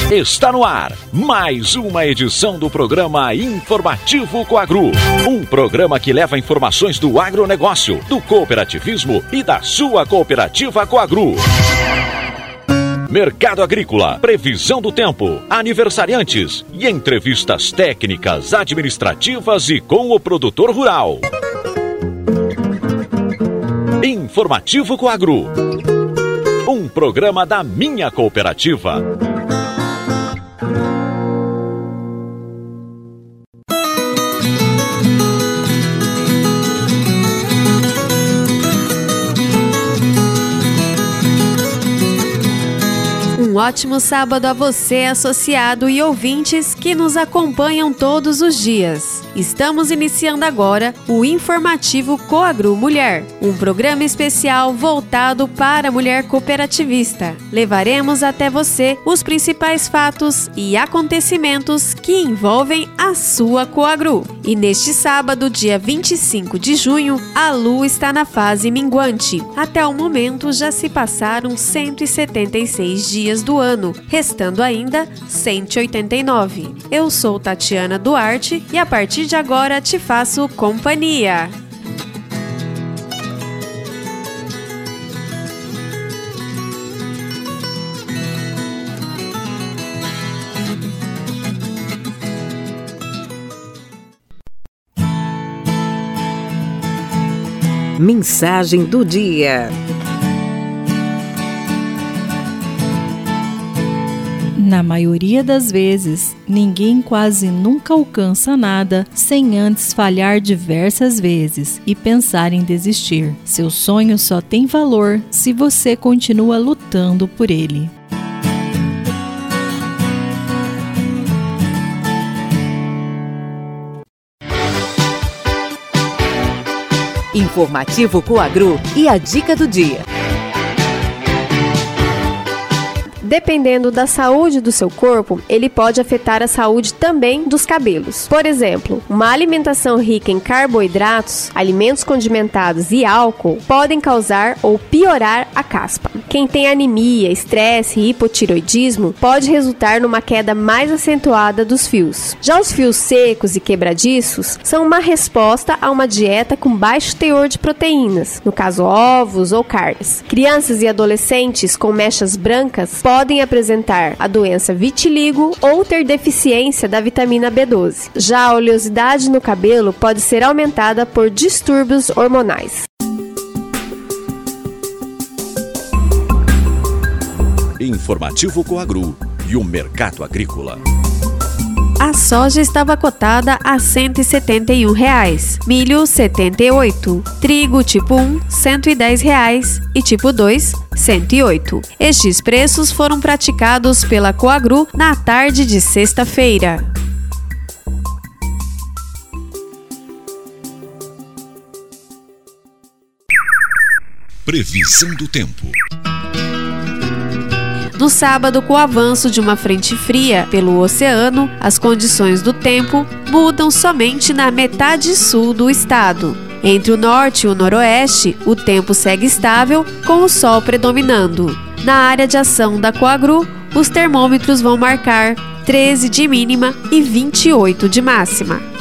Está no ar mais uma edição do programa Informativo Coagro. Um programa que leva informações do agronegócio, do cooperativismo e da sua cooperativa Coagro. Mercado agrícola, previsão do tempo, aniversariantes e entrevistas técnicas, administrativas e com o produtor rural. Informativo Coagro. Um programa da minha cooperativa. Um ótimo sábado a você, associado e ouvintes que nos acompanham todos os dias. Estamos iniciando agora o Informativo Coagro Mulher, um programa especial voltado para a mulher cooperativista. Levaremos até você os principais fatos e acontecimentos que envolvem a sua Coagro. E neste sábado, dia 25 de junho, a lua está na fase minguante. Até o momento já se passaram 176 dias do ano, restando ainda 189. Eu sou Tatiana Duarte e a partir de agora te faço companhia. Mensagem do dia. Na maioria das vezes, ninguém quase nunca alcança nada sem antes falhar diversas vezes e pensar em desistir. Seu sonho só tem valor se você continua lutando por ele. Informativo Coagro e a dica do dia. Dependendo da saúde do seu corpo, ele pode afetar a saúde também dos cabelos. Por exemplo, uma alimentação rica em carboidratos, alimentos condimentados e álcool podem causar ou piorar a caspa. Quem tem anemia, estresse e hipotireoidismo pode resultar numa queda mais acentuada dos fios. Já os fios secos e quebradiços são uma resposta a uma dieta com baixo teor de proteínas, no caso ovos ou carnes. Crianças e adolescentes com mechas brancas podem apresentar a doença vitiligo ou ter deficiência da vitamina B12. Já a oleosidade no cabelo pode ser aumentada por distúrbios hormonais. Informativo Coagro e o mercado agrícola. A soja estava cotada a R$ 171, milho R$ 78, trigo tipo 1 R$ 110 e tipo 2 R$ 108. Estes preços foram praticados pela Coagro na tarde de sexta-feira. Previsão do tempo. No sábado, com o avanço de uma frente fria pelo oceano, as condições do tempo mudam somente na metade sul do estado. Entre o norte e o noroeste, o tempo segue estável, com o sol predominando. Na área de ação da Coagro, os termômetros vão marcar 13 de mínima e 28 de máxima.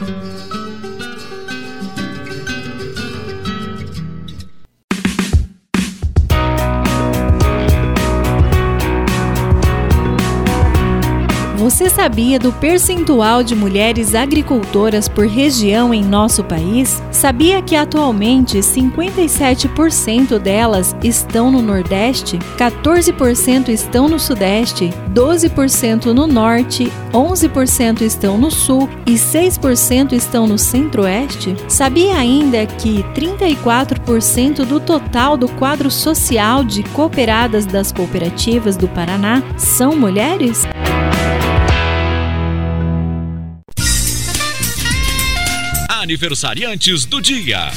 Você sabia do percentual de mulheres agricultoras por região em nosso país? Sabia que atualmente 57% delas estão no Nordeste, 14% estão no Sudeste, 12% no Norte, 11% estão no Sul e 6% estão no Centro-Oeste? Sabia ainda que 34% do total do quadro social de cooperadas das cooperativas do Paraná são mulheres? Aniversariantes do dia.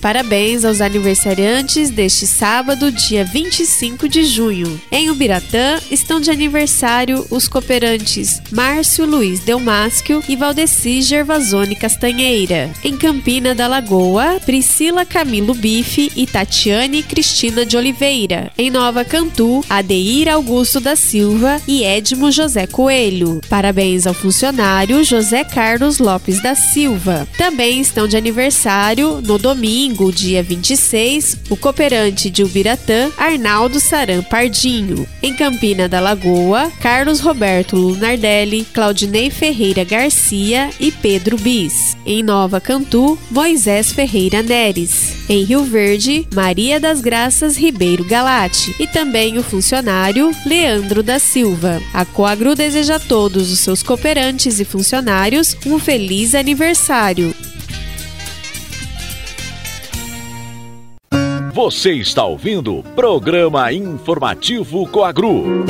parabéns aos aniversariantes deste sábado, dia 25 de junho. Em Ubiratã estão de aniversário os cooperantes Márcio Luiz Delmáschio e Valdeci Gervasoni Castanheira. Em Campina da Lagoa, Priscila Camilo Bife e Tatiane Cristina de Oliveira. Em Nova Cantu, Adeir Augusto da Silva e Edmo José Coelho. Parabéns ao funcionário José Carlos Lopes da Silva. Também estão de aniversário, no domingo, dia 26, o cooperante de Ubiratã, Arnaldo Saran Pardinho. Em Campina da Lagoa, Carlos Roberto Lunardelli, Claudinei Ferreira Garcia e Pedro Bis. Em Nova Cantu, Moisés Ferreira Neres. Em Rio Verde, Maria das Graças Ribeiro Galati. E também o funcionário Leandro da Silva. A Coagru deseja a todos os seus cooperantes e funcionários um feliz aniversário. Você está ouvindo o Programa Informativo Coagru.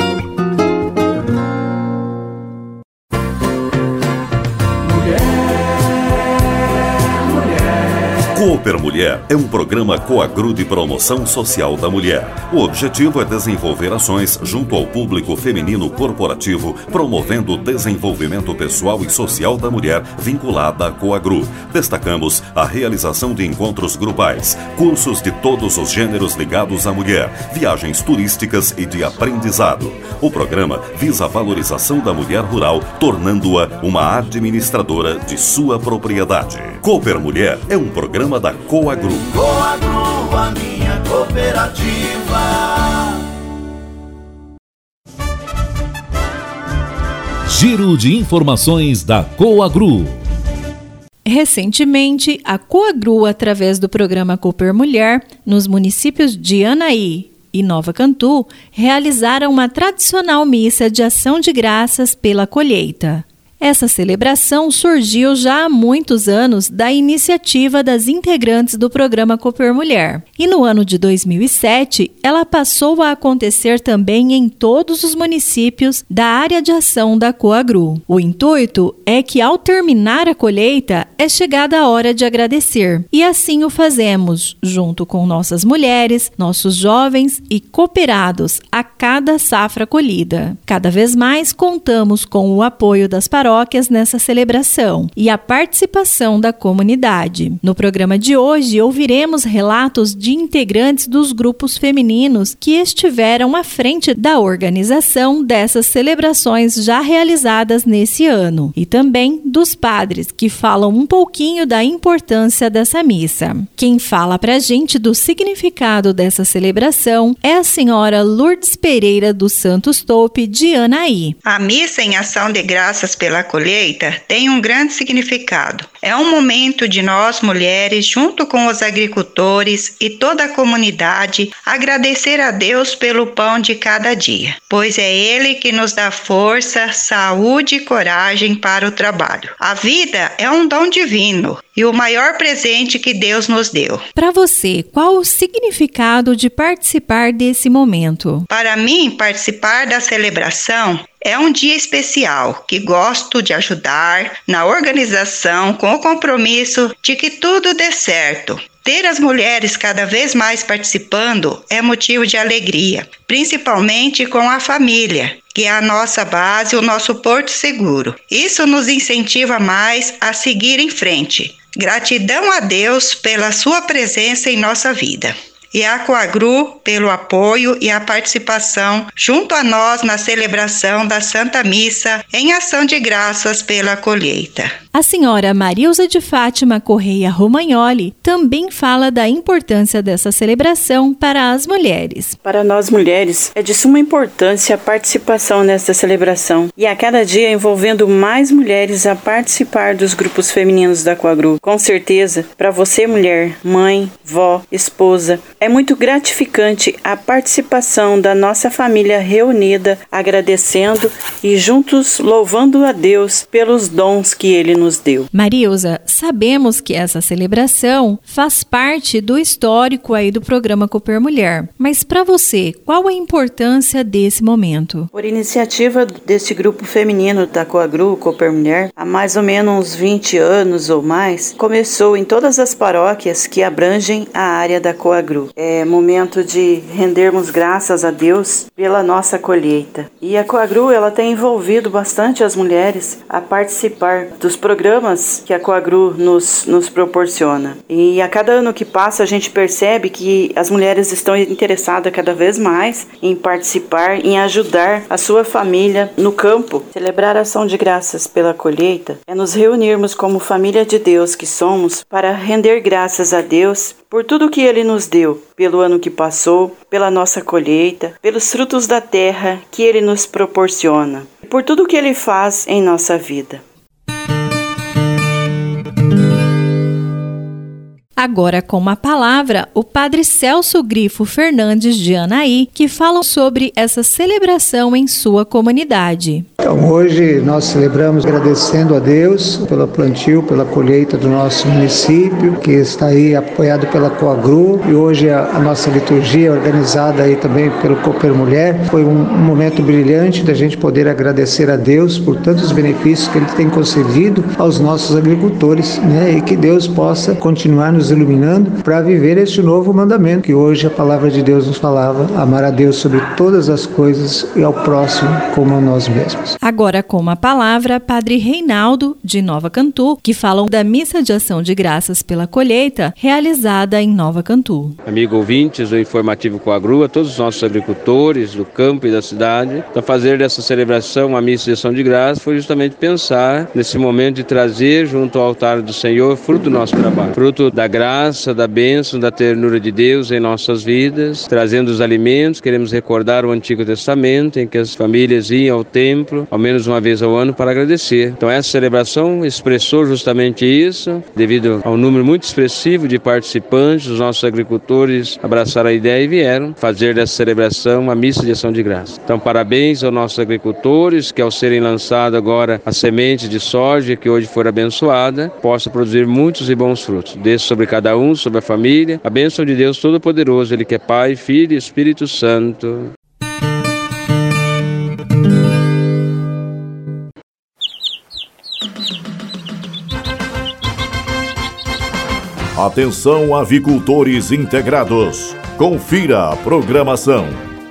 Cooper Mulher é um programa Coagru de promoção social da mulher. O objetivo é desenvolver ações junto ao público feminino corporativo, promovendo o desenvolvimento pessoal e social da mulher vinculada à Coagru. Destacamos a realização de encontros grupais, cursos de todos os gêneros ligados à mulher, viagens turísticas e de aprendizado. O programa visa a valorização da mulher rural, tornando-a uma administradora de sua propriedade. Cooper Mulher é um programa da Coagru. Coagru, a minha cooperativa. Giro de informações da Coagru. Recentemente, a Coagru, através do programa Cooper Mulher, nos municípios de Anaí e Nova Cantu, realizaram uma tradicional missa de ação de graças pela colheita. Essa celebração surgiu já há muitos anos da iniciativa das integrantes do programa Cooper Mulher. E no ano de 2007, ela passou a acontecer também em todos os municípios da área de ação da Coagru. O intuito é que, ao terminar a colheita, é chegada a hora de agradecer. E assim o fazemos, junto com nossas mulheres, nossos jovens e cooperados a cada safra colhida. Cada vez mais contamos com o apoio das paróquias nessa celebração e a participação da comunidade. No programa de hoje, ouviremos relatos de integrantes dos grupos femininos que estiveram à frente da organização dessas celebrações já realizadas nesse ano e também dos padres que falam um pouquinho da importância dessa missa. Quem fala pra gente do significado dessa celebração é a senhora Lourdes Pereira dos Santos Toupe de Anaí. A missa em ação de graças pela colheita tem um grande significado. É um momento de nós, mulheres, junto com os agricultores e toda a comunidade, agradecer a Deus pelo pão de cada dia, pois é Ele que nos dá força, saúde e coragem para o trabalho. A vida é um dom divino e o maior presente que Deus nos deu. Para você, qual o significado de participar desse momento? Para mim, participar da celebração é um dia especial que gosto de ajudar na organização com o compromisso de que tudo dê certo. Ter as mulheres cada vez mais participando é motivo de alegria, principalmente com a família, que é a nossa base, o nosso porto seguro. Isso nos incentiva mais a seguir em frente. Gratidão a Deus pela sua presença em nossa vida. E a Coagru pelo apoio e a participação junto a nós na celebração da Santa Missa em ação de graças pela colheita. A senhora Marilza de Fátima Correia Romagnoli também fala da importância dessa celebração para as mulheres. Para nós mulheres, é de suma importância a participação nesta celebração e a cada dia envolvendo mais mulheres a participar dos grupos femininos da Coagru. Com certeza, para você mulher, mãe, vó, esposa, É muito gratificante a participação da nossa família reunida, agradecendo e juntos louvando a Deus pelos dons que Ele nos deu. Marilza, sabemos que essa celebração faz parte do histórico aí do programa Cooper Mulher, mas para você, qual a importância desse momento? Por iniciativa deste grupo feminino da Coagru, Cooper Mulher, há mais ou menos uns 20 anos ou mais, começou em todas as paróquias que abrangem a área da Coagru. É momento de rendermos graças a Deus pela nossa colheita. E a Coagru, ela tem envolvido bastante as mulheres a participar dos programas que a Coagru nos proporciona. E a cada ano que passa, a gente percebe que as mulheres estão interessadas cada vez mais em participar, em ajudar a sua família no campo. Celebrar a ação de graças pela colheita é nos reunirmos como família de Deus que somos para render graças a Deus por tudo que Ele nos deu, pelo ano que passou, pela nossa colheita, pelos frutos da terra que Ele nos proporciona, e por tudo que Ele faz em nossa vida. Agora com uma palavra, o padre Celso Grifo Fernandes de Anaí, que fala sobre essa celebração em sua comunidade. Então, hoje nós celebramos agradecendo a Deus pelo plantio, pela colheita do nosso município, que está aí apoiado pela Coagru, e hoje a nossa liturgia organizada aí também pelo Cooper Mulher. Foi um momento brilhante da gente poder agradecer a Deus por tantos benefícios que Ele tem concedido aos nossos agricultores, né? E que Deus possa continuar nos iluminando para viver este novo mandamento, que hoje a palavra de Deus nos falava: amar a Deus sobre todas as coisas e ao próximo como a nós mesmos. Agora com uma palavra, Padre Reinaldo, de Nova Cantu, que falam da missa de ação de graças pela colheita, realizada em Nova Cantu. Amigo ouvintes do Informativo Coagru, a todos os nossos agricultores do campo e da cidade, para fazer dessa celebração a missa de ação de graças foi justamente pensar nesse momento de trazer junto ao altar do Senhor fruto do nosso trabalho, fruto da graça, da bênção, da ternura de Deus em nossas vidas, trazendo os alimentos. Queremos recordar o Antigo Testamento, em que as famílias iam ao templo ao menos uma vez ao ano para agradecer. Então essa celebração expressou justamente isso, devido ao número muito expressivo de participantes. Os nossos agricultores abraçaram a ideia e vieram fazer dessa celebração uma missa de ação de graça. Então parabéns aos nossos agricultores, que ao serem lançadas agora as sementes de soja que hoje foram abençoadas, possa produzir muitos e bons frutos. Desça sobre cada um, sobre a família, a bênção de Deus Todo-Poderoso, Ele que é Pai, Filho e Espírito Santo. Atenção, avicultores integrados. Confira a programação.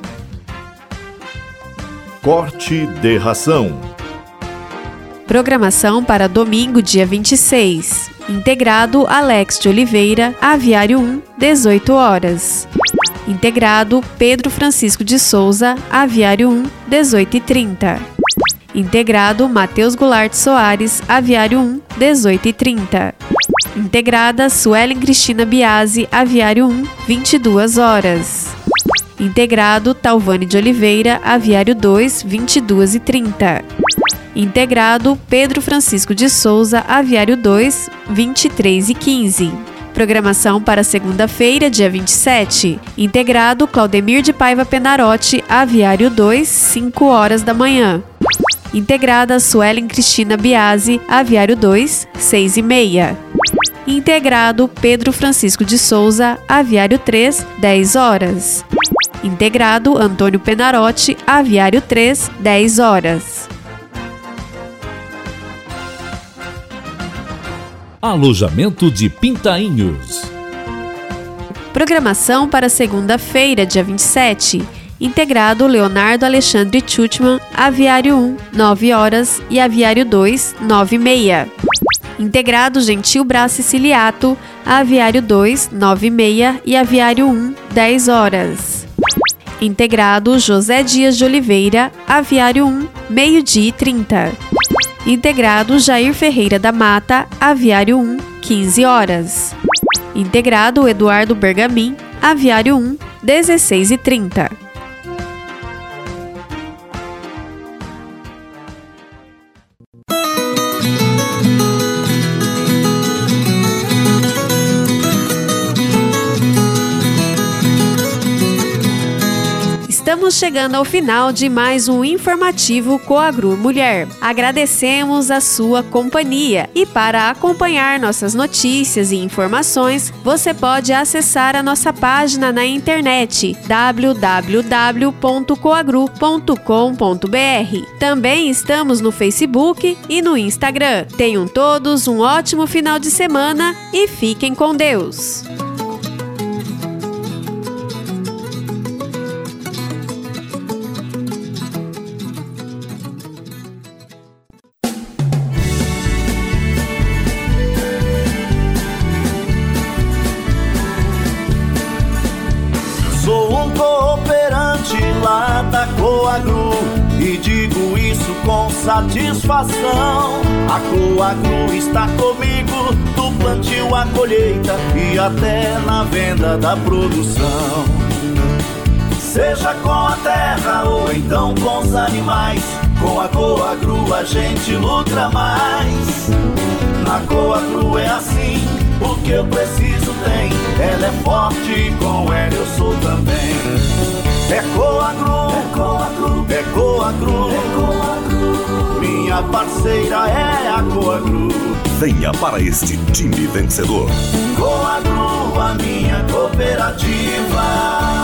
Corte de ração. Programação para domingo, dia 26. Integrado Alex de Oliveira, Aviário 1, 18 horas. Integrado Pedro Francisco de Souza, Aviário 1, 18h30. Integrado Matheus Goulart Soares, Aviário 1, 18h30. Integrada Suelen Cristina Biasi, Aviário 1, 22 horas. Integrado Talvane de Oliveira, Aviário 2, 22h30. Integrado Pedro Francisco de Souza, Aviário 2, 23h15. Programação para segunda-feira, dia 27. Integrado Claudemir de Paiva Penarotti, Aviário 2, 5 horas da manhã. Integrada Suelen Cristina Biasi, Aviário 2, 6h30. Integrado Pedro Francisco de Souza, Aviário 3, 10 horas. Integrado Antônio Penarotti, Aviário 3, 10 horas. Alojamento de Pintainhos. Programação para segunda-feira, dia 27. Integrado Leonardo Alexandre Tchutman, Aviário 1, 9 horas e Aviário 2, 9h30. Integrado Gentil Brás Siciliato, Aviário 2, 9h30 e Aviário 1, 10 horas. Integrado José Dias de Oliveira, Aviário 1, meio-dia e 30. Integrado Jair Ferreira da Mata, Aviário 1, 15 horas. Integrado Eduardo Bergamin, Aviário 1, 16h30. Estamos chegando ao final de mais um informativo Coagru Mulher. Agradecemos a sua companhia e para acompanhar nossas notícias e informações, você pode acessar a nossa página na internet www.coagru.com.br. Também estamos no Facebook e no Instagram. Tenham todos um ótimo final de semana e fiquem com Deus. Sou um cooperante lá da Coagru e digo isso com satisfação. A Coagru está comigo do plantio à colheita e até na venda da produção. Seja com a terra ou então com os animais, com a Coagru a gente lucra mais. Na Coagru é assim, o que eu preciso tem. Ela é forte e com ela eu sou também. É Coagru, é Coagru, é Coagru, é Coagru. Minha parceira é a Coagru. Venha para este time vencedor. Coagru, a minha cooperativa.